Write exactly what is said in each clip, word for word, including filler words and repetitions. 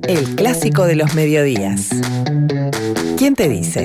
El clásico de los mediodías. ¿Quién te dice?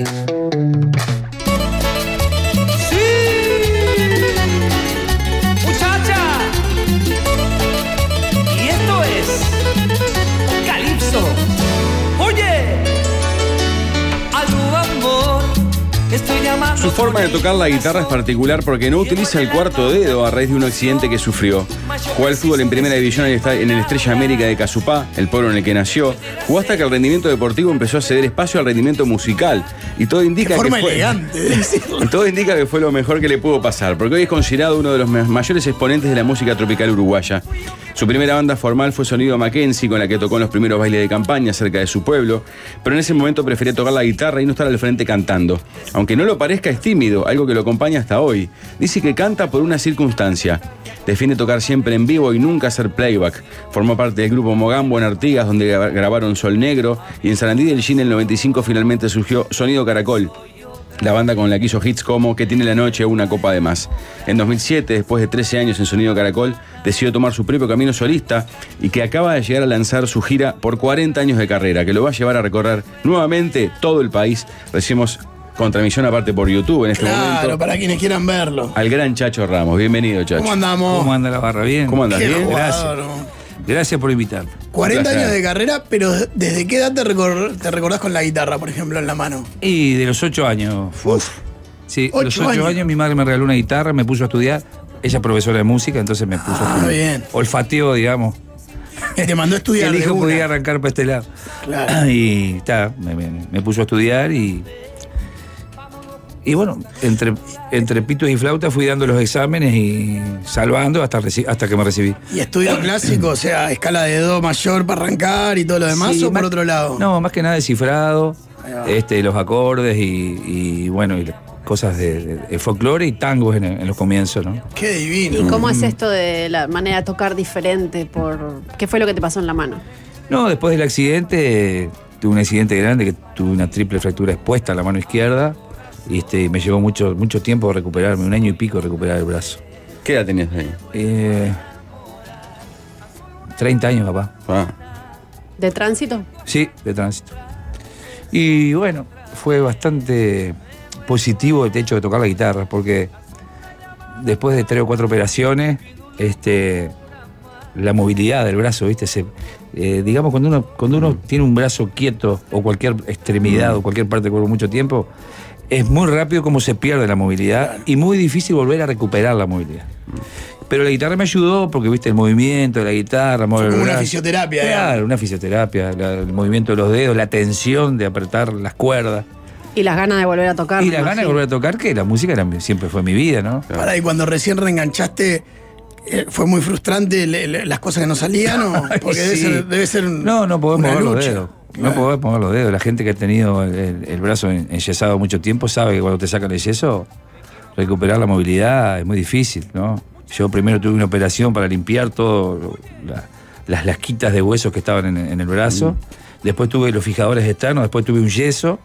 Su forma de tocar la guitarra es particular porque no utiliza el cuarto dedo a raíz de un accidente que sufrió. Jugó al fútbol en primera división en el Estrella América de Casupá, el pueblo en el que nació. Jugó hasta que el rendimiento deportivo empezó a ceder espacio al rendimiento musical. Y todo indica Qué forma que fue, elegante de decirlo. todo indica que fue lo mejor que le pudo pasar, porque hoy es considerado uno de los mayores exponentes de la música tropical uruguaya. Su primera banda formal fue Sonido Mackenzie, con la que tocó en los primeros bailes de campaña cerca de su pueblo, pero en ese momento prefería tocar la guitarra y no estar al frente cantando. Aunque no lo parezca, es tímido, algo que lo acompaña hasta hoy. Dice que canta por una circunstancia. Defiende tocar siempre en vivo y nunca hacer playback. Formó parte del grupo Mogambo en Artigas, donde grabaron Sol Negro, y en Sarandí del Gin en el noventa y cinco finalmente surgió Sonido Caracol, la banda con la que hizo hits como Que tiene la noche o Una copa de más. En dos mil siete, después de trece años en Sonido Caracol, decidió tomar su propio camino solista y que acaba de llegar a lanzar su gira por cuarenta años de carrera, que lo va a llevar a recorrer nuevamente todo el país. Recibimos con transmisión aparte por YouTube en este Claro, momento. Claro, para quienes quieran verlo. Al gran Chacho Ramos. Bienvenido, Chacho. ¿Cómo andamos? ¿Cómo anda la barra? ¿Bien? ¿Cómo andas? Qué ¿Bien? jugador, Gracias. ¿no? Gracias por invitarme. cuarenta placer. años de carrera, pero ¿desde qué edad te, recor- te recordás con la guitarra, por ejemplo, en la mano? Y de los ocho años. Fue. Uf, Sí, ocho los ocho años. años. mi madre me regaló una guitarra, me puso a estudiar. Ella es profesora de música, entonces me puso Ah, a estudiar. bien. Olfateó, digamos. Y te mandó a estudiar El de hijo una. podía arrancar para este lado. Claro. Y está, me, me- me puso a estudiar y. Y bueno, entre, entre pitos y flauta fui dando los exámenes y salvando hasta, reci- hasta que me recibí. ¿Y estudio clásico? O sea, escala de do mayor para arrancar y todo lo demás, Sí, o por más- otro lado? No, más que nada descifrado, Ahí va. este, los acordes y, y, bueno, y cosas de, de- de folclore y tangos en, en los comienzos, ¿no? Qué ¿Y divino. cómo es esto de la manera de tocar diferente? Por ¿Qué fue lo que te pasó en la mano? No, después del accidente, tuve un accidente grande que tuve una triple fractura expuesta en la mano izquierda y este, me llevó mucho, mucho tiempo recuperarme, un año y pico recuperar el brazo. ¿Qué edad tenías ahí? Eh, treinta años, papá. Ah. ¿De tránsito? Sí, de tránsito. Y bueno, fue bastante positivo el hecho de tocar la guitarra, porque después de tres o cuatro operaciones, este, la movilidad del brazo, ¿viste? Se, eh, digamos, cuando uno, cuando uno tiene un brazo quieto o cualquier extremidad o cualquier parte del cuerpo mucho tiempo, es muy rápido como se pierde la movilidad y muy difícil volver a recuperar la movilidad. Pero la guitarra me ayudó porque, viste, el movimiento de la guitarra, mover Como el una brazo. fisioterapia, Claro, digamos. una fisioterapia, la- el movimiento de los dedos, la tensión de apretar las cuerdas. Y las ganas de volver a tocar. y me la gana de imagino. volver a tocar, que la música era- siempre fue mi vida, ¿no? Pará, y cuando recién reenganchaste, eh, ¿fue muy frustrante le- le- las cosas que no salían? ¿O? Porque debe Sí. ser, debe ser un- No, no podés una mover los lucha. dedos. No Claro. podés mover los dedos. La gente que ha tenido el, el- el brazo en- enyesado mucho tiempo sabe que cuando te sacan el yeso, recuperar la movilidad es muy difícil, ¿no? Yo primero tuve una operación para limpiar todas las lasquitas de huesos que estaban en, en el brazo. Después tuve los fijadores externos, después tuve un yeso.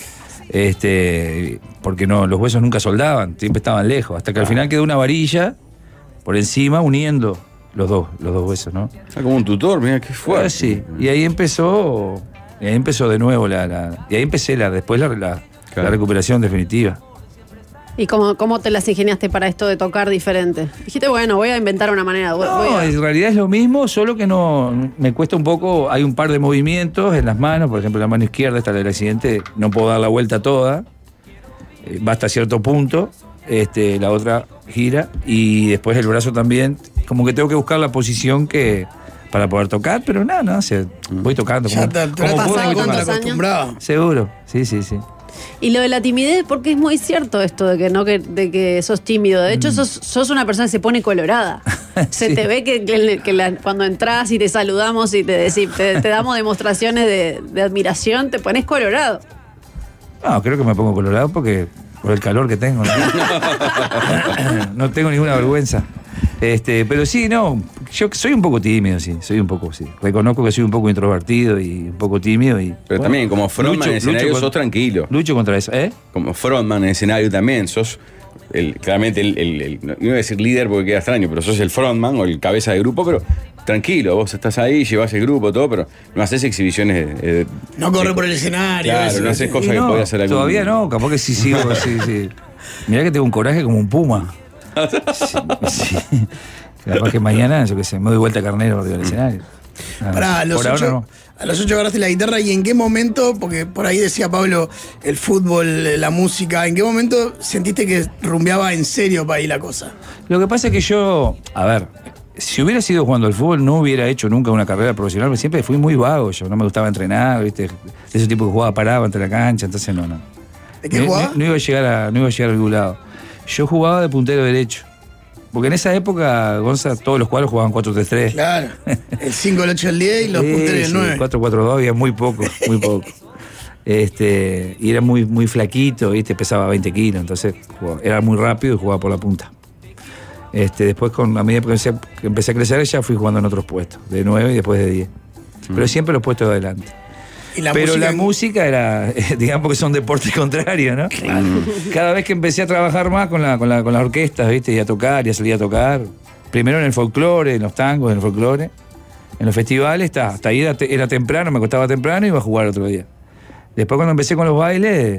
Este, porque no, los huesos nunca soldaban, siempre estaban lejos. Hasta que al final quedó una varilla por encima uniendo los dos, los dos huesos, ¿no? Ah, como un tutor, mira qué fuerte. Ah, sí. Y ahí empezó. Y ahí empezó de nuevo la. la- y ahí empecé la, después la, la- Claro. la recuperación definitiva. ¿Y cómo, cómo te las ingeniaste para esto de tocar diferente? Dijiste, bueno, voy a inventar una manera. Voy, voy No, a- en realidad es lo mismo, solo que no. Me cuesta un poco. Hay un par de movimientos en las manos, por ejemplo, la mano izquierda, esta del accidente, no puedo dar la vuelta toda. eh, Va hasta cierto punto. Este, la otra gira. Y después el brazo también. Como que tengo que buscar la posición que. Para poder tocar, pero nada, no, o sea, voy tocando. Ya como- te, te como vas puedo, voy contra tocando. acostumbrado. Seguro, sí, sí, sí. Y lo de la timidez, porque es muy cierto esto de que no que, de que sos tímido. De hecho, sos, sos una persona que se pone colorada. Se Sí. te ve que, que- que la- cuando entras y te saludamos y te, deci- te, te damos demostraciones de, de admiración, te pones colorado. No, creo que me pongo colorado porque por el calor que tengo. No, no tengo ninguna vergüenza. Este, pero sí, no, yo soy un poco tímido, sí, soy un poco, sí. Reconozco que soy un poco introvertido y un poco tímido. Y, Pero bueno, también, como frontman lucho- en escenario, lucho sos con- tranquilo. Lucho contra eso, ¿eh? Como frontman en escenario también, sos el, claramente el, el- el- no iba a decir líder porque queda extraño, pero sos el frontman o el cabeza de grupo, pero tranquilo, vos estás ahí, llevás el grupo, todo, pero no haces exhibiciones. Eh, No corre de, por el escenario. Claro, eso, no haces sí. cosas Y que no, podía hacer algún. Todavía no, capaz que sí sigo, sí, sí. Mirá que tengo un coraje como un puma. Sí, sí. Capaz que mañana, yo qué sé, me doy vuelta a carnero arriba del escenario. Ah, Pará, a los por ahora ocho, no. a los ocho agarraste la guitarra y en qué momento, porque por ahí decía Pablo, el fútbol, la música, ¿en qué momento sentiste que rumbeaba en serio para ahí la cosa? Lo que pasa es que yo, a ver, si hubiera sido jugando al fútbol, no hubiera hecho nunca una carrera profesional, porque siempre fui muy vago, yo no me gustaba entrenar, ¿viste? De ese tipo que jugaba parado ante la cancha, entonces no, no. ¿De qué no, jugaba? no, no iba a llegar a, no iba a llegar a algún lado. Yo jugaba de puntero derecho. Porque en esa época, Gonza, todos los cuadros jugaban cuatro tres tres. Claro, el cinco, el ocho, el diez y los punteros y el nueve. cuatro cuatro dos había muy poco, muy poco. Este, y era muy, muy flaquito, ¿viste? Pesaba veinte kilos, entonces jugaba, era muy rápido y jugaba por la punta. Este, después, con, a medida que empecé, que empecé a crecer, ya fui jugando en otros puestos, de nueve y después de diez. Mm. Pero siempre los puestos de adelante. Y la Pero música, la música era, digamos que son deportes contrarios, ¿no? Claro. Cada vez que empecé a trabajar más con, la, con, la, con las orquestas, ¿viste? Y a tocar, y a salir a tocar. Primero en el folclore, en los tangos, en el folclore. En los festivales, está, hasta ahí era, era temprano, me acostaba temprano y iba a jugar otro día. Después cuando empecé con los bailes,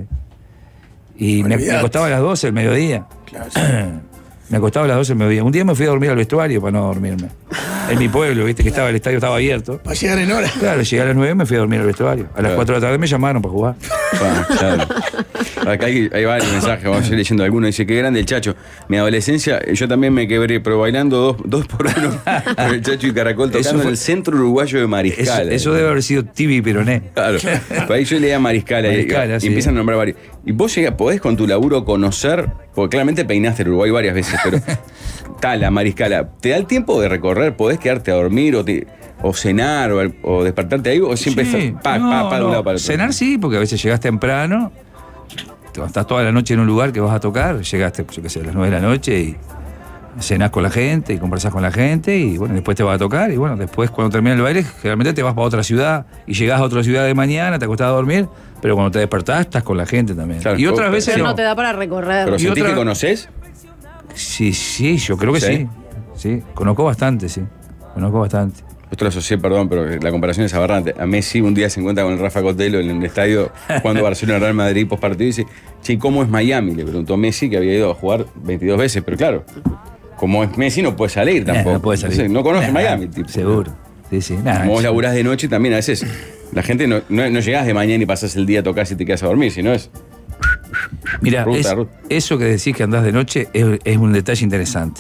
y me, me acostaba a las doce del mediodía. Claro, sí. Me acostaba a las doce del mediodía. Un día me fui a dormir al vestuario para no dormirme. En mi pueblo, viste, que estaba el estadio estaba abierto. Para llegar en hora. Claro, llegué a las nueve y me fui a dormir al vestuario. A las Claro. cuatro de la tarde me llamaron para jugar. Ah, claro. Acá hay, hay varios mensajes, vamos a ir leyendo algunos. Dice, qué grande el Chacho. Mi adolescencia, yo también me quebré, pero bailando dos, dos por uno con el Chacho y Caracol tocando Eso fue- en el centro uruguayo de Eso, Mariscal. eso debe haber sido Tibi y Peroné. Claro. Por ahí yo leía Mariscal, ahí, Mariscal, y, así y empiezan es. a nombrar varios. Y vos llegás, podés con tu laburo conocer, porque claramente peinaste el Uruguay varias veces, pero Tala, Mariscala, ¿te da el tiempo de recorrer? ¿Podés quedarte a dormir o, te, o cenar o, o despertarte ahí? ¿O siempre Sí, estás pa, no, pa, pa, de un no. lado para el otro? Cenar sí, porque a veces llegás temprano, te- estás toda la noche en un lugar que vas a tocar, llegaste, yo qué sé, a las nueve de la noche y cenás con la gente y conversás con la gente y bueno, después te vas a tocar y bueno, después cuando termina el baile, generalmente te vas para otra ciudad y llegás a otra ciudad de mañana, te acostás a dormir, pero cuando te despertás estás con la gente también. Claro, y otras pero- veces Pero no. no te da para recorrer. ¿Pero Y sentís otra- que conocés? Sí, sí, yo creo que ¿Sí? sí. Sí, conozco bastante, sí. Conozco bastante. Esto lo asocié, perdón, pero la comparación es aberrante. A Messi un día se encuentra con el Rafa Cotelo en el estadio cuando Barcelona Real Madrid post partido y dice, che, ¿cómo es Miami? Le preguntó Messi, que había ido a jugar veintidós veces, pero claro, como es Messi no puede salir tampoco. Eh, no puede salir. Entonces, no conoce Nah, Miami, tipo. Seguro. Sí, sí. Nah, Como vos yo- laburás de noche también a veces. La gente no, no, no llegás de mañana y pasás el día a tocar si te quedas a dormir, sino es. Mira, Ruta, es- ruta. eso que decís que andás de noche es, es un detalle interesante.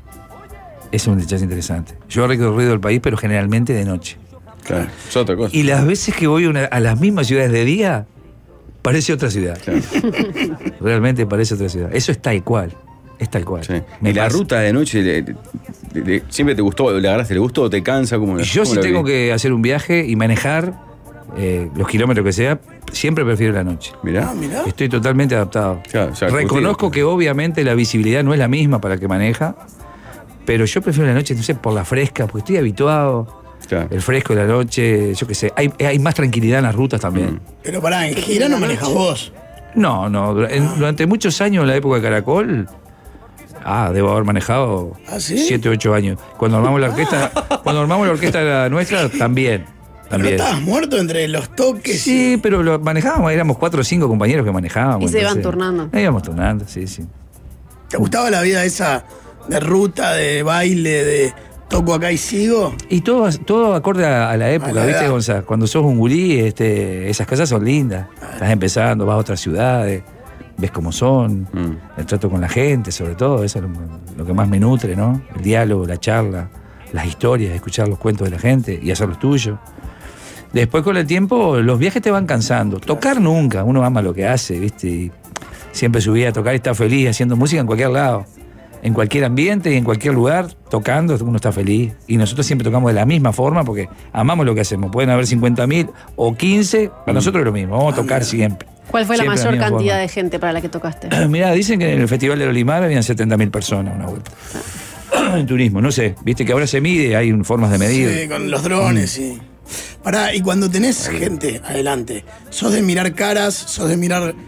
Es un detalle interesante. Yo he recorrido el país, pero generalmente de noche. Claro, es otra cosa. Y las veces que voy una- a las mismas ciudades de día, parece otra ciudad. Claro, Realmente parece otra ciudad. Eso es tal cual. Es tal cual. sí. Me ¿Y la pasa. ruta de noche le- le- le- siempre te gustó? ¿Le agarraste el gusto o te cansa? ¿Cómo, Yo cómo si lo tengo vivís? que hacer un viaje y manejar eh, los kilómetros que sea, siempre prefiero la noche. Mirá. Ah, mirá. Estoy totalmente adaptado. Claro, o sea, Reconozco curtido. que obviamente la visibilidad no es la misma para el que maneja, pero yo prefiero la noche, no sé, por la fresca, porque estoy habituado. Claro. El fresco de la noche, yo qué sé. Hay, hay más tranquilidad en las rutas también. Mm. Pero pará, en gira no manejas vos. No, no. dura- en- durante muchos años en la época de Caracol, ah, debo haber manejado ¿Ah, sí? siete, ocho años. Cuando armamos la orquesta, cuando armamos la orquesta nuestra, también. Pero También. estabas muerto entre los toques. Sí, y- pero lo manejábamos, éramos cuatro o cinco compañeros que manejábamos. Y se iban entonces- turnando. Eh, íbamos turnando, sí, sí. ¿Te gustaba la vida esa de ruta, de baile, de toco acá y sigo? Y todo, todo acorde a, a la época, A la ¿viste, edad. Gonzalo? Cuando sos un gurí, este, esas cosas son lindas. Estás empezando, vas a otras ciudades, ves cómo son, Mm. el trato con la gente, sobre todo, eso es lo, lo que más me nutre, ¿no? El diálogo, la charla, las historias, escuchar los cuentos de la gente y hacer los tuyos. Después, con el tiempo, los viajes te van cansando. Tocar nunca, uno ama lo que hace, ¿viste? Y siempre subía a tocar y está feliz haciendo música en cualquier lado. En cualquier ambiente y en cualquier lugar, tocando, uno está feliz. Y nosotros siempre tocamos de la misma forma porque amamos lo que hacemos. Pueden haber cincuenta mil o quince, para nosotros es lo mismo. Vamos a tocar siempre. ¿Cuál fue la Siempre de mayor misma cantidad forma. de gente para la que tocaste? Mirá, dicen que en el Festival de Olimar habían setenta mil personas una vuelta. En turismo, no sé. Viste que ahora se mide, hay formas de medir. Sí, con los drones, sí. Pará, y cuando tenés gente adelante, ¿sos de mirar caras? ¿Sos de mirar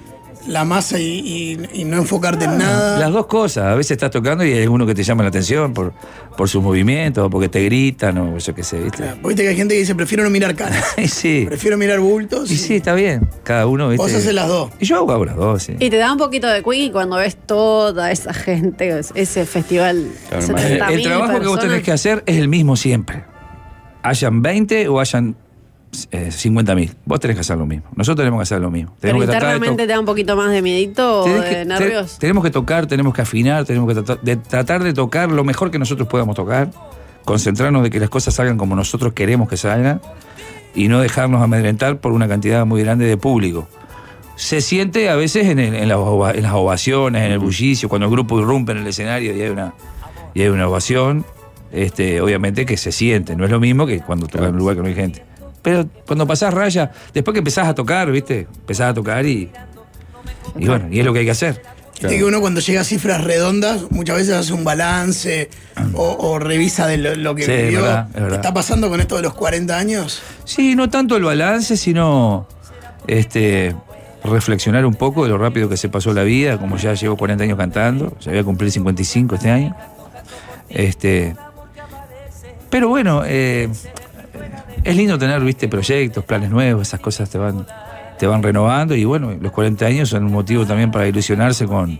la masa y, y, y no enfocarte en nada. Las dos cosas. A veces estás tocando y hay uno que te llama la atención por, por sus movimientos, o porque te gritan, o yo qué sé, ¿viste? Claro, viste que hay gente que dice, prefiero no mirar caras. Y sí. Prefiero mirar bultos. Y sí, está bien. Cada uno, ¿viste? Vos haces las dos. Y yo hago las dos, sí. Y te da un poquito de quickie cuando ves toda esa gente, ese festival. Claro, setenta El mil trabajo que vos personas. tenés que hacer es el mismo siempre. Hayan veinte o hayan eh, cincuenta mil. Vos tenés que hacer lo mismo. Nosotros tenemos que hacer lo mismo. Pero Tenemos que tratar de internamente to- te da un poquito más de miedito o tenés de que- te- nervios. tenemos que tocar, tenemos que afinar, tenemos que tratar de, tratar de tocar lo mejor que nosotros podamos tocar, concentrarnos de que las cosas salgan como nosotros queremos que salgan y no dejarnos amedrentar por una cantidad muy grande de público. Se siente a veces en, el- en las, ova- en las ovaciones, en el bullicio, cuando el grupo irrumpe en el escenario y hay una, y hay una ovación, este, obviamente que se siente. No es lo mismo que cuando tocas en un lugar que no hay gente. Pero cuando pasás raya, después que empezás a tocar, ¿viste? Empezás a tocar y. Y bueno, y es lo que hay que hacer. Viste que uno cuando llega a cifras redondas, muchas veces hace un balance o, o revisa de lo, lo que Sí, es vivió. verdad, es verdad. ¿Está pasando con esto de los cuarenta años? Sí, no tanto el balance, sino este, reflexionar un poco de lo rápido que se pasó la vida, como ya llevo cuarenta años cantando, ya voy a cumplir cincuenta y cinco este año. Este, pero bueno, eh, es lindo tener, viste, proyectos, planes nuevos, esas cosas te van, te van renovando y bueno, los cuarenta años son un motivo también para ilusionarse con,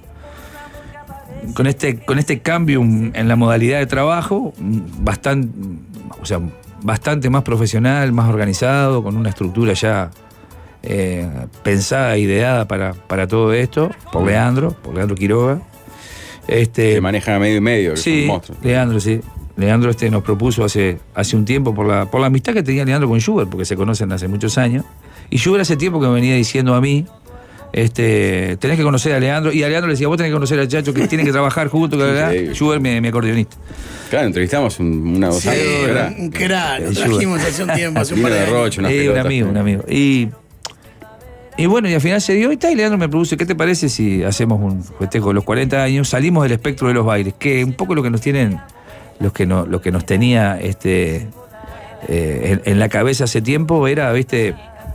con, este, con este cambio en la modalidad de trabajo, bastante, o sea, bastante más profesional, más organizado, con una estructura ya eh, pensada, ideada para, para todo esto, por Leandro, por Leandro Quiroga. Este, Se maneja medio y medio, que sí, son monstruos. Leandro, sí. Leandro este nos propuso hace, hace un tiempo por la, por la amistad que tenía Leandro con Schubert, porque se conocen hace muchos años. Y Schubert hace tiempo que me venía diciendo a mí, este, tenés que conocer a Leandro. Y a Leandro le decía, vos tenés que conocer al Chacho, que tienen que trabajar juntos. Que Increíble. Schubert, mi, mi acordeonista. Claro, entrevistamos un- una Sí, docena de horas. un crack, lo El trajimos hace un tiempo, hace un Vino par de de años. Roche, unas Sí, un pelotas. amigo, un amigo. Y, y bueno, y al final se dio. Y, está, y Leandro me propuso, ¿qué te parece si hacemos un festejo de los cuarenta años? Salimos del espectro de los bailes, que un poco lo que nos tienen, los que, no, lo que nos tenía este, eh, en, en la cabeza hace tiempo era, viste,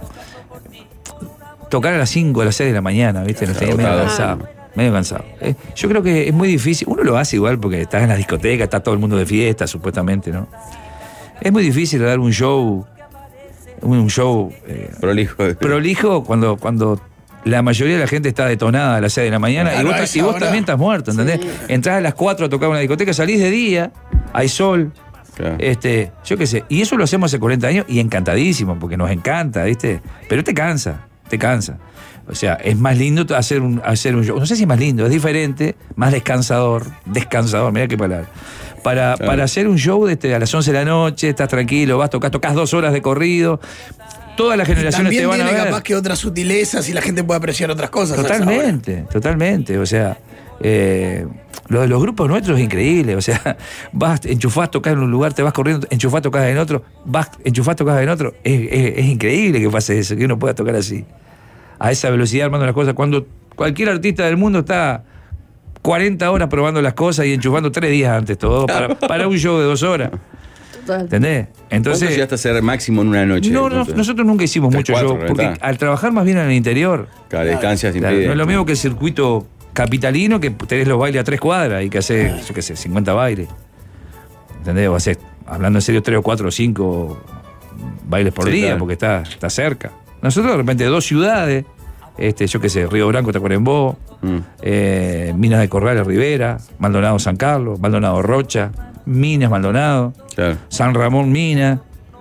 tocar a las cinco, a las seis de la mañana, viste, nos tenía medio Agotado. cansado. Medio cansado. Eh, yo creo que es muy difícil. Uno lo hace igual porque estás en la discoteca, está todo el mundo de fiesta, supuestamente, ¿no? Es muy difícil dar un show, un, un show eh, Prolijo. de- prolijo cuando, cuando la mayoría de la gente está detonada a las seis de la mañana Claro, y vos, a ta- esa y vos hora. también estás muerto, ¿entendés? Sí. Entrás a las cuatro a tocar una discoteca, salís de día, hay sol, Claro. este, yo qué sé. Y eso lo hacemos hace cuarenta años y encantadísimo, porque nos encanta, ¿viste? Pero te cansa, te cansa. O sea, es más lindo hacer un, hacer un show. No sé si es más lindo, es diferente, más descansador. Descansador, mirá qué palabra. Para, Claro. para hacer un show de este, a las once de la noche, estás tranquilo, vas, tocas, tocas dos horas de corrido. Todas las generaciones También te van a tiene ver. capaz que otras sutilezas y la gente puede apreciar otras cosas. a esa hora. Totalmente, totalmente. O sea, eh, lo de los grupos nuestros es increíble. O sea, vas, enchufás, tocás en un lugar, te vas corriendo, enchufás, tocás en otro, vas, enchufás, tocás en otro. Es, es- es increíble que pase eso, que uno pueda tocar así. A esa velocidad armando las cosas. Cuando cualquier artista del mundo está cuarenta horas probando las cosas y enchufando tres días antes todo, para, para un show de dos horas. Total. ¿Entendés? ¿Cuánto Entonces. llegaste a hacer máximo en una noche? No, no, entonces? nosotros nunca hicimos Tres, mucho cuatro, show, porque reventá. al trabajar más bien en el interior, Claro, distancias claro, impide. no es lo mismo que el circuito capitalino, que tenés los bailes a tres cuadras y que haces, yo qué sé, cincuenta bailes. ¿Entendés? O haces, hablando en serio, tres o cuatro o cinco bailes por Sí, día, claro. porque está, está cerca. Nosotros de repente dos ciudades, este, yo qué sé, Río Branco, Tacuarembó, Mm. eh, Minas de Corrales, Rivera, Maldonado, San Carlos, Maldonado, Rocha, Minas, Maldonado, Claro. San Ramón, Minas,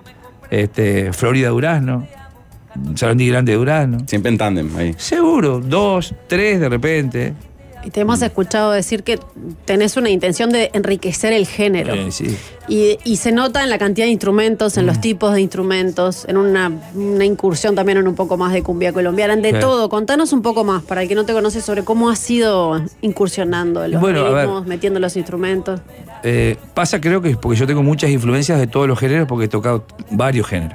este, Florida, Durazno, Sarandí Grande, Durazno. Siempre en tándem ahí. Seguro, dos, tres de repente. Y te hemos escuchado decir que tenés una intención de enriquecer el género. Eh, sí. Y, y se nota en la cantidad de instrumentos, en los tipos de instrumentos, en una, una incursión también en un poco más de cumbia colombiana, de Claro. todo. Contanos un poco más, para el que no te conoce, sobre cómo has ido incursionando en los Bueno, a ver. ritmos, metiendo los instrumentos. Eh, pasa, creo que es porque yo tengo muchas influencias de todos los géneros, porque he tocado varios géneros.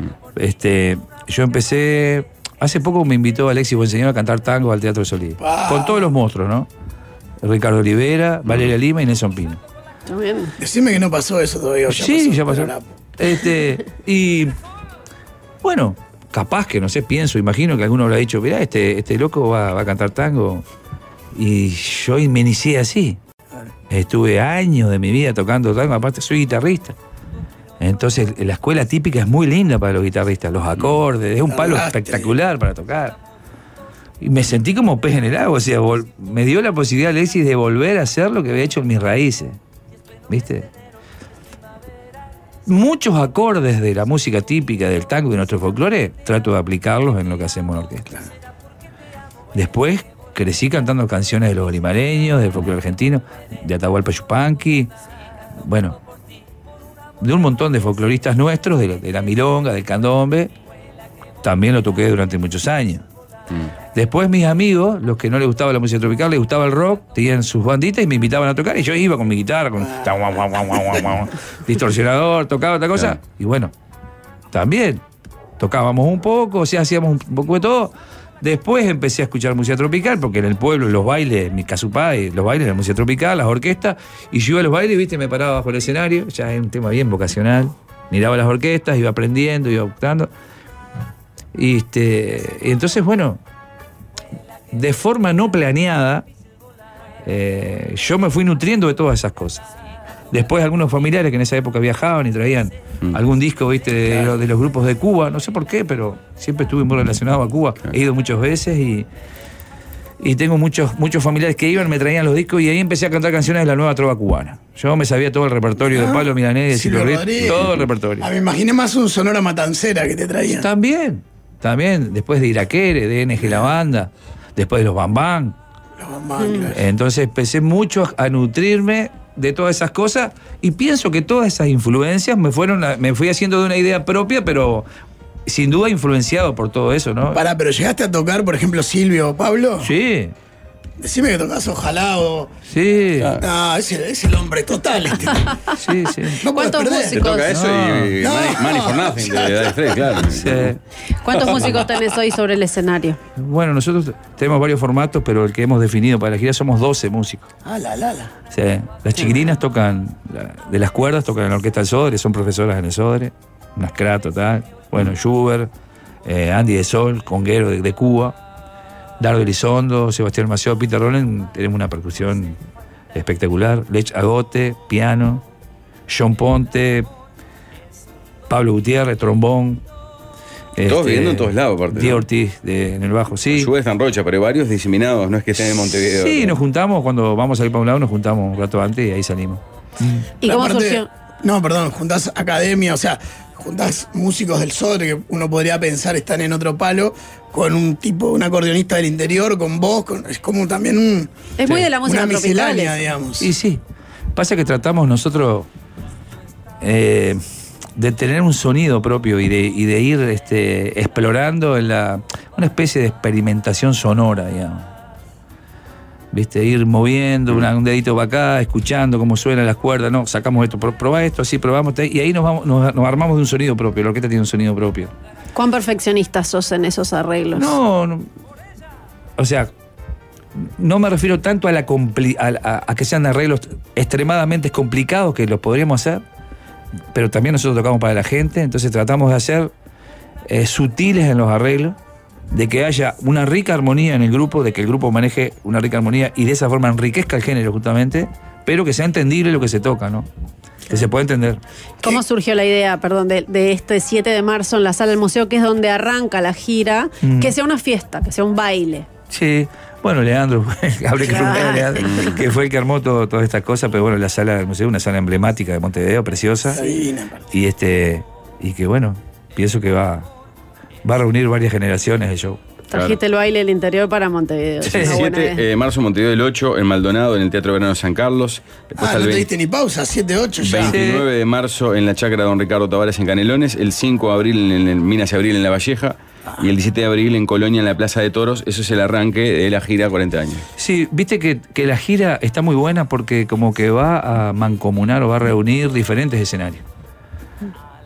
Este, yo empecé. Hace poco me invitó Alexis Buenseñor a cantar tango al Teatro Solís. Ah. Con todos los monstruos, ¿no? Ricardo Olivera, Valeria Lima y Nelson Pino. ¿Está bien? Decime que no pasó eso todavía. o sí, ya pasó. pero la- Este, y bueno, capaz que, no sé, pienso, imagino que alguno le ha dicho, mirá, este, este loco va, va a cantar tango. Y yo me inicié así. Estuve años de mi vida tocando tango, aparte soy guitarrista. Entonces la escuela típica es muy linda para los guitarristas, los acordes, es un palo espectacular para tocar. Y me sentí como pez en el agua, o sea, me dio la posibilidad, Alexis, de volver a hacer lo que había hecho en mis raíces. ¿Viste? Muchos acordes de la música típica del tango y de nuestro folclore trato de aplicarlos en lo que hacemos en orquesta. Después crecí cantando canciones de los olimareños, del folclore argentino, de Atahualpa Yupanqui, bueno, de un montón de folcloristas nuestros, de la, de la milonga, del candombe, también lo toqué durante muchos años. Mm. Después mis amigos, los que no les gustaba la música tropical, les gustaba el rock, tenían sus banditas y me invitaban a tocar y yo iba con mi guitarra, con distorsionador, tocaba otra cosa, claro. Y bueno, también tocábamos un poco, o sea, hacíamos un poco de todo. Después empecé a escuchar música tropical, porque en el pueblo los bailes, mi casupá, los bailes de la música tropical, las orquestas, y yo iba a los bailes, viste, me paraba bajo el escenario, ya es un tema bien vocacional, miraba las orquestas, iba aprendiendo, iba optando. Y, este, y entonces, bueno, de forma no planeada, eh, yo me fui nutriendo de todas esas cosas. Después algunos familiares que en esa época viajaban y traían mm. algún disco, viste, de, claro. de, de los grupos de Cuba, no sé por qué, pero siempre estuve muy relacionado a Cuba. Claro. He ido muchas veces y, y tengo muchos, muchos familiares que iban, me traían los discos y ahí empecé a cantar canciones de la nueva trova cubana. Yo me sabía todo el repertorio ah, de Pablo Milanés, de Silvio Rodríguez, todo el repertorio. Ah, me imaginé más un Sonora Matancera que te traían. También, también, después de Iraquere, de N G La Banda, después de los Bambán. Los Bambán, mm. claro. Entonces empecé mucho a nutrirme de todas esas cosas y pienso que todas esas influencias me fueron a, me fui haciendo de una idea propia, pero sin duda influenciado por todo eso, ¿no? Pará, pero llegaste a tocar, por ejemplo, Silvio o Pablo. Sí. Decime que tocás Ojalá o... Sí. Ah, es el, es el hombre total este. Sí, sí. No ¿Cuántos músicos? Te toca eso no. y No. Money, Money for Nothing de Dire Straits, claro. Sí. ¿Cuántos músicos tenés hoy sobre el escenario? Bueno, nosotros tenemos varios formatos, pero el que hemos definido para la gira somos doce músicos. Ah, la, la, la. Sí. Las chiquilinas tocan, de las cuerdas, tocan en la orquesta del Sodre, son profesoras en el Sodre, unas cra total. Bueno, Schubert, eh, Andy de Sol, conguero de, de Cuba. Dardo Elizondo, Sebastián Maceo, Peter Roland, tenemos una percusión espectacular. Lech Agote, piano. John Ponte, Pablo Gutiérrez, trombón. Todos este, viviendo en todos lados, aparte. Diego ¿no? Ortiz, de, en el bajo, sí. A su vez están Rocha, pero varios diseminados, no es que estén en Montevideo. Sí, ¿no? nos juntamos, cuando vamos a ir para un lado, nos juntamos un rato antes y ahí salimos. ¿Y Pero cómo aparte, surgió? No, perdón, juntás academia, o sea, juntás músicos del Sodre que uno podría pensar están en otro palo, con un tipo, un acordeonista del interior, con vos, con, es como también un, Es muy de la música una miscelánea, tropical. digamos. Y sí, pasa que tratamos nosotros eh, de tener un sonido propio y de, y de ir este, explorando en la, una especie de experimentación sonora, digamos. ¿Viste? Ir moviendo una, un dedito para acá, escuchando cómo suenan las cuerdas, no, sacamos esto, probá esto, así probamos, y ahí nos, vamos, nos, nos armamos de un sonido propio, la orquesta tiene un sonido propio. ¿Cuán perfeccionista sos en esos arreglos? No, no o sea, no me refiero tanto a, la compli a, a, a que sean arreglos extremadamente complicados, que los podríamos hacer, pero también nosotros tocamos para la gente, entonces tratamos de hacer eh, sutiles en los arreglos, de que haya una rica armonía en el grupo, de que el grupo maneje una rica armonía y de esa forma enriquezca el género justamente, pero que sea entendible lo que se toca, ¿no? Que se pueda entender. ¿Cómo surgió la idea, perdón, de, de este siete de marzo en la Sala del Museo, que es donde arranca la gira, mm. que sea una fiesta, que sea un baile? Sí, bueno, Leandro, hablé que, Claro. fue, Leandro, que fue el que armó todo, todas estas cosas, pero bueno, la Sala del Museo, una sala emblemática de Montevideo, preciosa, y este y que bueno, pienso que va... va a reunir varias generaciones de show. Trajiste Claro. el baile del interior para Montevideo. Sí, Es una buena siete idea. de marzo, Montevideo el ocho, en Maldonado, en el Teatro Verano San Carlos. Después Ah, al no te veinte diste ni pausa, siete ocho ya. veintinueve de marzo en la Chacra Don Ricardo Tavares en Canelones, el cinco de abril en el Minas y Abril en La Valleja y el diecisiete de abril en Colonia en la Plaza de Toros. Eso es el arranque de la gira cuarenta años. Sí, viste que, que la gira está muy buena porque como que va a mancomunar o va a reunir diferentes escenarios.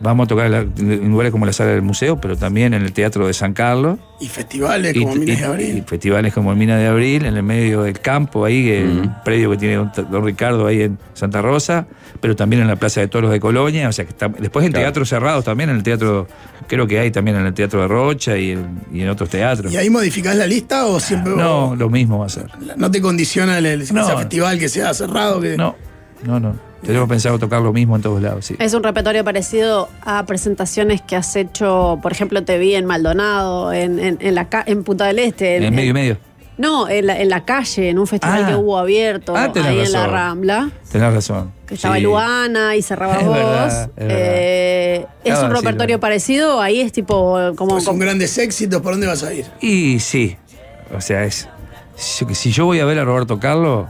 vamos a tocar en, la, en lugares como la Sala del Museo, pero también en el Teatro de San Carlos. Y festivales como y, Minas y, de Abril. Y festivales como Minas de Abril, en el medio del campo, ahí, uh-huh. el predio que tiene don, don Ricardo ahí en Santa Rosa, pero también en la Plaza de Toros de Colonia. O sea que está, después en claro. teatros cerrados también, en el teatro, creo que hay también en el Teatro de Rocha y en, y en otros teatros. ¿Y ahí modificás la lista o siempre.? No, o, lo mismo va a ser. ¿No te condiciona el, el no, sea festival que sea cerrado? Que... No, no, no. Tenemos pensado tocar lo mismo en todos lados, sí. Es un repertorio parecido a presentaciones que has hecho, por ejemplo, te vi en Maldonado, en, en, en, la, en Punta del Este. En, en medio y medio. No, en la, en la calle, en un festival ah. que hubo abierto, ah, ahí razón. en la Rambla. Tenés razón. Que estaba sí. Luana y cerrabas es vos. Verdad, es eh, ¿Es un repertorio parecido? Ahí es tipo. Como, pues son grandes éxitos, ¿por dónde vas a ir? Y sí. O sea, es. Si, si yo voy a ver a Roberto Carlos.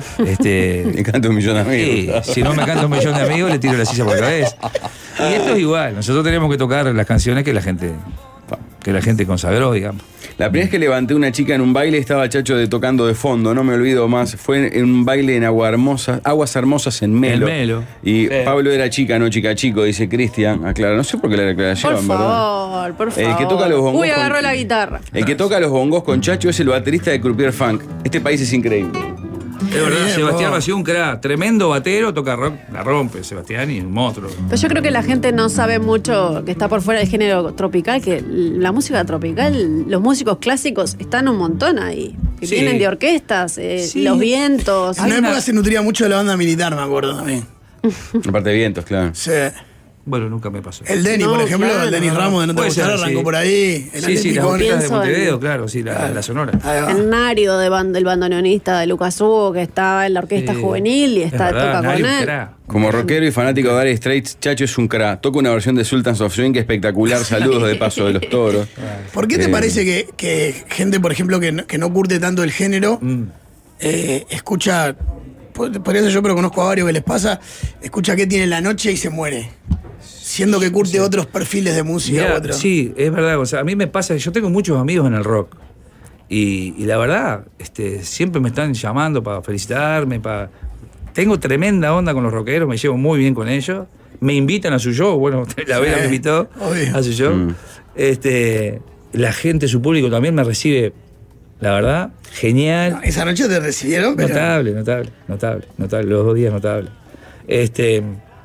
Este, me canta un millón de amigos. Sí, si no me canta un millón de amigos, le tiro la silla por la cabeza. Y esto es igual. Nosotros tenemos que tocar las canciones que la gente que la gente consagró, digamos. La primera vez que levanté una chica en un baile estaba Chacho de tocando de fondo, no me olvido más. Fue en un baile en Agua Hermosa, Aguas Hermosas en Melo. En Melo. Y eh. Pablo era chica, no chica chico, dice Cristian. Aclara, no sé por qué la declaración, por favor, ¿verdad? por favor. El que toca los bongos. Uy, agarró con, la guitarra. El que toca los bongos con Chacho es el baterista de Croupier Funk. Este país es increíble. Es verdad, bien, Sebastián ha sido un crack, tremendo batero, toca rock, la rompe Sebastián y un monstruo. Pero yo creo que la gente no sabe mucho, que está por fuera del género tropical, que la música tropical, los músicos clásicos están un montón ahí. Que sí. Vienen de orquestas, eh, sí. los vientos. En una época se nutría mucho de la banda militar, me acuerdo también. Aparte de vientos, claro. Sí. Bueno, nunca me pasó. El Denny, no, por ejemplo, claro, el Denny Ramos de No Te Gustará arrancó sí. por ahí. El sí, sí, las orquestas de Montevideo, en... claro, sí, la, claro. la sonora. El Nario, de band, el bandoneonista de Lucas Hugo, que estaba en la orquesta sí. juvenil y está verdad, toca con él. Cra. Como rockero y fanático de Dire Straits, Chacho es un crack. Toca una versión de Sultans of Swing espectacular. Saludos de paso de los toros. ¿Por qué te eh. parece que, que gente, por ejemplo, que no, que no curte tanto el género, mm. eh, escucha, podría ser yo, pero conozco a varios que les pasa, escucha qué tiene la noche y se muere? Siendo que curte sí. otros perfiles de música. Mirá, otro. Sí, es verdad. O sea, a mí me pasa, yo tengo muchos amigos en el rock. Y, y la verdad, este, siempre me están llamando para felicitarme, para... Tengo tremenda onda con los rockeros, me llevo muy bien con ellos. Me invitan a su show, bueno, la Vela sí, me invitó obvio. a su show. Mm. Este, la gente, su público también me recibe, la verdad, genial. No, esa noche te recibieron, pero... Notable, notable, notable, notable, los dos días notable. Este...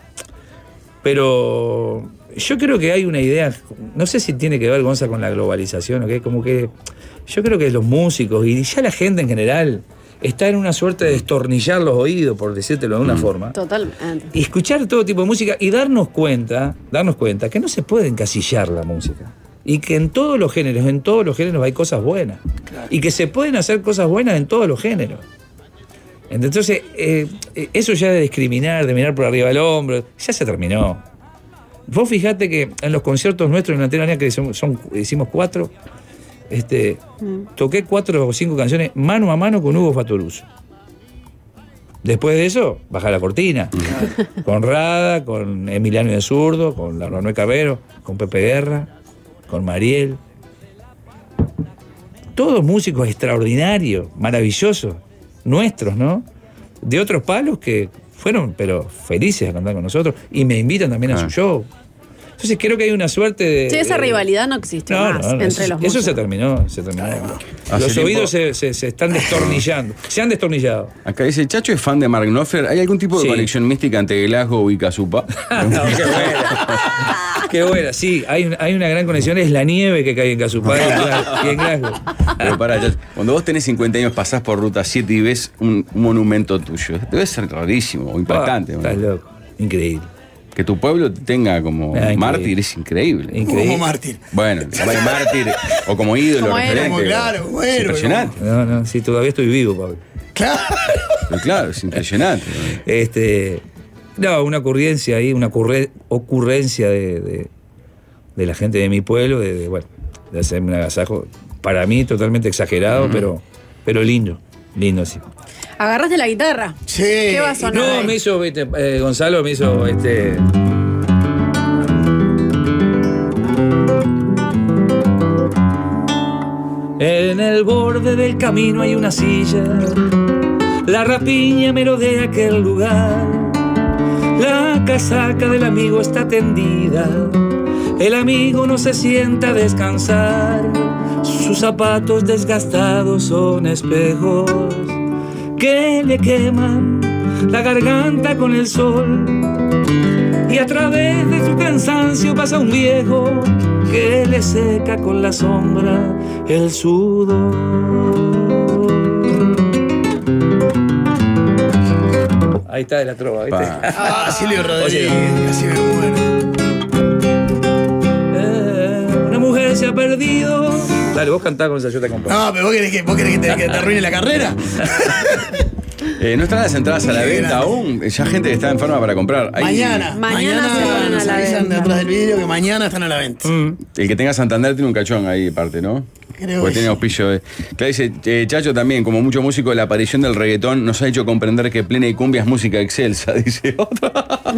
Pero yo creo que hay una idea, no sé si tiene que ver, Gonza, con la globalización, ¿okay? Como que yo creo que los músicos y ya la gente en general está en una suerte de destornillar los oídos, por decírtelo de una mm. forma. Totalmente. Y escuchar todo tipo de música y darnos cuenta, darnos cuenta que no se puede encasillar la música. Y que en todos los géneros, en todos los géneros hay cosas buenas. Claro. Y que se pueden hacer cosas buenas en todos los géneros. Entonces, eh, eso ya de discriminar, de mirar por arriba del hombro, ya se terminó. Vos fijate que en los conciertos nuestros en Antena Unida, que son, son, hicimos cuatro, este, mm. toqué cuatro o cinco canciones mano a mano con Hugo Fattoruso. Después de eso, bajá la cortina. Mm. Con Rada, con Emiliano de Zurdo, con la Manuel Carrero, con Pepe Guerra, con Mariel. Todos músicos extraordinarios, maravillosos. Nuestros, ¿no? De otros palos que fueron, pero felices a cantar con nosotros y me invitan también ah. a su show. Entonces creo que hay una suerte de... Sí, esa de, rivalidad no existe no, más no, no, entre eso, los músicos. Eso se terminó, se terminó. Ah, los oídos se, se, se están destornillando, se han destornillado. Acá dice, Chacho es fan de Mark Knopfler. ¿Hay algún tipo de sí. conexión mística entre Glasgow y Cazupa? No, qué buena. Qué buena, sí, hay, hay una gran conexión, es la nieve que cae en Cazupa y en Glasgow. Pero pará, Chacho, cuando vos tenés cincuenta años, pasás por Ruta siete y ves un, un monumento tuyo. Debe ser rarísimo o impactante. Ah, estás loco, increíble. Que tu pueblo tenga como ah, mártir es increíble. increíble. Como mártir. Bueno, mártir o como ídolo como referente. Como claro, bueno. Es impresionante. No, no, sí, todavía estoy vivo, Pablo. Claro. Pero claro, es impresionante. este, no, una ocurrencia ahí, una ocurre, ocurrencia de, de, de la gente de mi pueblo, de, de, bueno, de hacerme un agasajo. Para mí totalmente exagerado, mm. pero, pero lindo, lindo, sí. ¿Agarraste la guitarra? Sí. ¿Qué va a sonar? No, ahí? me hizo, viste, eh, Gonzalo me hizo este. En el borde del camino hay una silla, la rapiña merodea aquel lugar. La casaca del amigo está tendida, el amigo no se sienta a descansar. Sus zapatos desgastados son espejos que le queman la garganta con el sol. Y a través de su cansancio pasa un viejo que le seca con la sombra el sudor. Ahí está de la trova, ¿viste? Ah, Silvio Rodríguez, casi me muero. Eh, una mujer se ha perdido. Dale, vos cantá con esa, yo te acompaño. No, pero vos querés que, vos querés que, te, que te arruine la carrera. Eh, ¿No están las entradas a la venta aún? Ya gente que está enferma para comprar. Hay- Mañana, Mañana se ponen a nos la avisan venta. detrás del vídeo que mañana están a la venta. Mm. El que tenga Santander tiene un cachón ahí aparte, ¿no? Creo Porque que tiene sí. auspicio de... Claro, dice, eh, Chacho también, como mucho músico, la aparición del reggaetón nos ha hecho comprender que plena y cumbia es música excelsa, dice otro.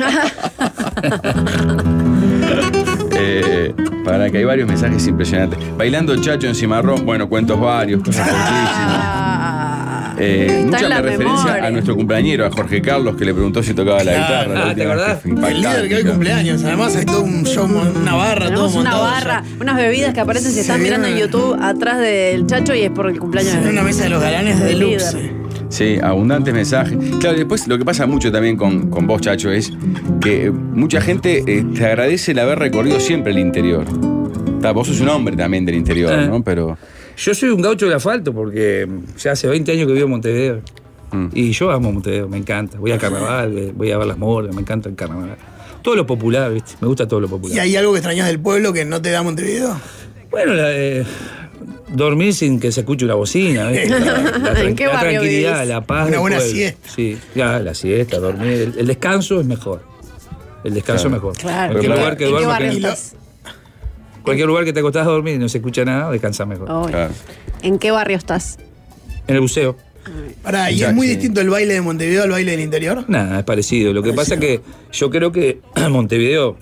eh, para que hay varios mensajes impresionantes. Bailando Chacho en Cimarrón, bueno, cuentos varios, cosas cortísimas. Eh, Está mucha en la referencia memoria. a nuestro compañero, a Jorge Carlos, que le preguntó si tocaba la Claro. guitarra. la Ah, ¿te última acordás? que fue El líder impactante, que hoy claro. cumpleaños. Además hay todo un show, una barra, todo Tenemos una montado. barra, unas bebidas que aparecen si Se están mirando en viene- YouTube atrás del Chacho y es por el cumpleaños En de una mesa de los galanes de del deluxe. líder. Sí, abundantes mensajes. Claro, después lo que pasa mucho también con, con vos, Chacho, es que mucha gente eh, te agradece el haber recorrido siempre el interior. Ta, vos sos un hombre también del interior, Eh. ¿no? Pero... Yo soy un gaucho del asfalto porque ya hace veinte años que vivo en Montevideo. Mm. Y yo amo Montevideo, me encanta. Voy al carnaval, voy a ver las morgas, me encanta el carnaval. Todo lo popular, ¿viste? Me gusta todo lo popular. ¿Y hay algo que extrañas del pueblo que no te da Montevideo? Bueno, la, eh, dormir sin que se escuche una bocina, ¿viste? La, la tran- ¿En qué la barrio tranquilidad, vivís? la paz. Una del buena pueblo. siesta. Sí, ya, la siesta, dormir. El, el descanso es mejor. El descanso Claro. es mejor. Claro. Cualquier ¿En qué lugar que ¿En qué duermas, barrio que- Y lo- estás? cualquier lugar que te acostás a dormir y no se escucha nada, descansas mejor. Obvio. Claro. ¿En qué barrio estás? En el buceo. Pará, ¿y Ya, es muy sí. distinto el baile de Montevideo al baile del interior? Nada, es parecido. Lo que pasa es que yo creo que Montevideo,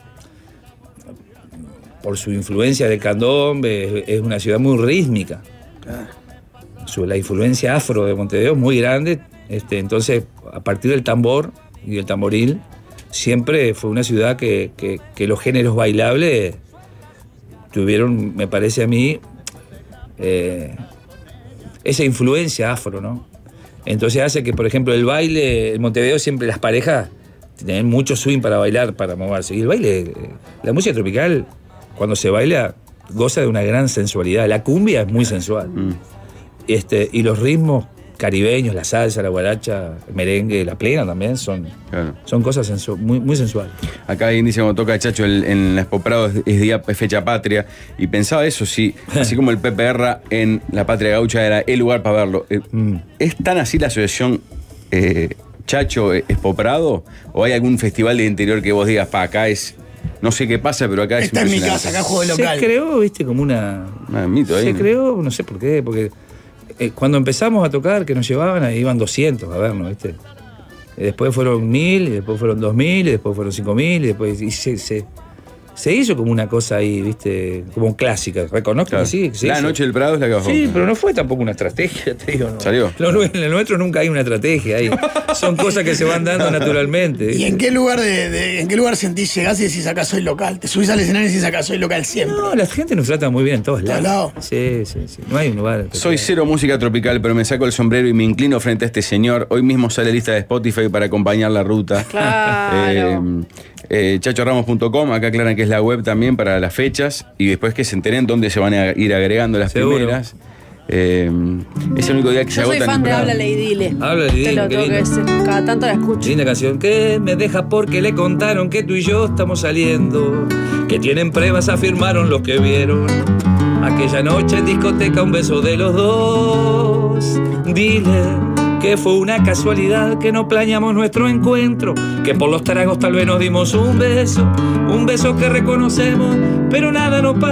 por su influencia del candombe, es, es una ciudad muy rítmica. Su- la influencia afro de Montevideo es muy grande. Este, entonces, a partir del tambor y del tamboril, siempre fue una ciudad que, que- que los géneros bailables tuvieron, me parece a mí, eh, esa influencia afro, ¿no? Entonces hace que, por ejemplo, el baile, en Montevideo siempre las parejas tienen mucho swing para bailar, para moverse. Y el baile, eh, la música tropical, cuando se baila, goza de una gran sensualidad. La cumbia es muy sensual. Mm. Este, y los ritmos caribeños, la salsa, la guaracha, el merengue, la plena también, son, Claro. son cosas sensu- muy, muy sensuales. Acá alguien dice cuando toca Chacho el- en la Expo Prado es, es día es fecha patria. Y pensaba eso, sí, así como el P P R en la Patria Gaucha era el lugar para verlo. Eh, Mm. ¿Es tan así la asociación eh, Chacho eh, Expo Prado? ¿O hay algún festival de interior que vos digas, pa, acá es... No sé qué pasa, pero acá es Esta es mi impresionante"? casa, acá juego de local. Se creó, viste, como una... Ah, mito ahí, Se ¿no? creó, no sé por qué, porque eh, cuando empezamos a tocar, que nos llevaban, ahí iban doscientos a vernos, ¿viste? Y después fueron mil, y después fueron dos mil, y después fueron cinco mil, y después y se, se, se hizo como una cosa ahí, ¿viste? Como clásica. Reconozco Claro. que sí. que se La hizo. Noche del Prado es la que bajó. Sí, pero no fue tampoco una estrategia, te digo. ¿no? ¿Salió? Lo, nu- en lo nuestro nunca hay una estrategia ahí. Son cosas que se van dando naturalmente. ¿Y en qué lugar de, de- en qué lugar sentís llegás y decís acá soy local? Te subís al escenario y decís acá soy local siempre. No, la gente nos trata muy bien en todos todos lados. lados. Sí, sí, sí. No hay un lugar. Soy cero música tropical, pero me saco el sombrero y me inclino frente a este señor. Hoy mismo sale lista de Spotify para acompañar la ruta. Claro. Eh, eh, chacho ramos punto com, acá aclaran que es la web también para las fechas y después que se enteren dónde se van a ir agregando las Seguro. primeras. Eh, es el único día que se Yo soy agotan. fan de entradas. Háblale y Dile. Háblale y Te Dile, lo qué tengo que lindo. decir. Cada tanto la escucho. Linda canción que me deja porque le contaron que tú y yo estamos saliendo, que tienen pruebas, afirmaron los que vieron aquella noche en discoteca, un beso de los dos. Dile que fue una casualidad, que no planeamos nuestro encuentro, que por los tragos tal vez nos dimos un beso, un beso que reconocemos, pero nada nos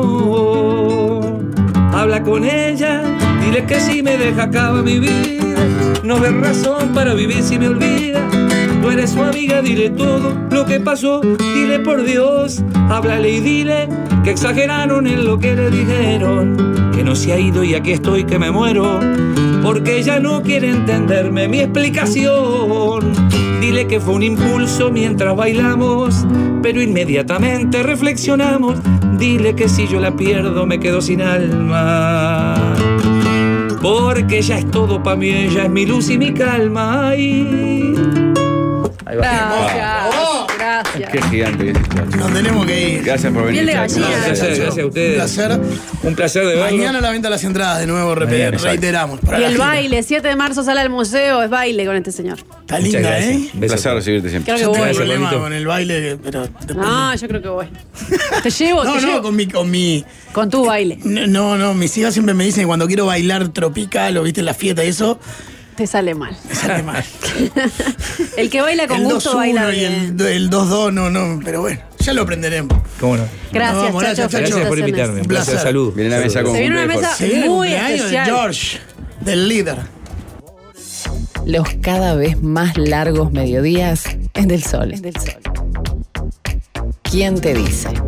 pasó. Habla con ella, dile que si me deja acaba mi vida, no ves razón para vivir si me olvida, Tú eres su amiga, dile todo lo que pasó, dile por Dios, háblale y dile que exageraron en lo que le dijeron, que no se ha ido y aquí estoy que me muero, porque ella no quiere entenderme mi explicación. Dile que fue un impulso mientras bailamos, pero inmediatamente reflexionamos. Dile que si yo la pierdo me quedo sin alma, porque ella es todo para mí, ella es mi luz y mi calma. Ay. Ahí va. Gracias, ¡Oh! gracias. Qué gigante que es esto. Nos tenemos que ir. Gracias por venir. Piel de Chacho. gallina. Gracias, gracias a ustedes. Un placer. Un placer de verlo. Mañana a la venta de las entradas, de nuevo, repet- Mañana, exacto. reiteramos. para Y la el gira. baile, siete de marzo sale al museo, es baile con este señor. Está Muchas linda, gracias. ¿eh? Un Besos. placer recibirte siempre. Creo que Yo tengo voy. un Gracias, problema Pablito. con el baile, pero después No, yo creo que voy. Te llevo, no, te no, llevo. con mi, con mi. Con tu baile. No, no, mis hijas siempre me dicen que cuando quiero bailar tropical o viste en la fiesta y eso, Te sale mal. me sale mal. El que baila con el gusto dos baila uno y bien. el, el dos dos, no, no, pero bueno, ya lo aprenderemos. ¿Cómo no? Gracias, Nos vamos, Chacho. gracias, Chacho. Gracias por invitarme. Un Un placer. placer. Salud. Viene a la mesa con Se viene una cumple de mesa- Jorge. Se viene el Muy cumpleaños especial. de George, del líder. Los cada vez más largos mediodías es del Sol. Es del Sol. ¿Quién te dice?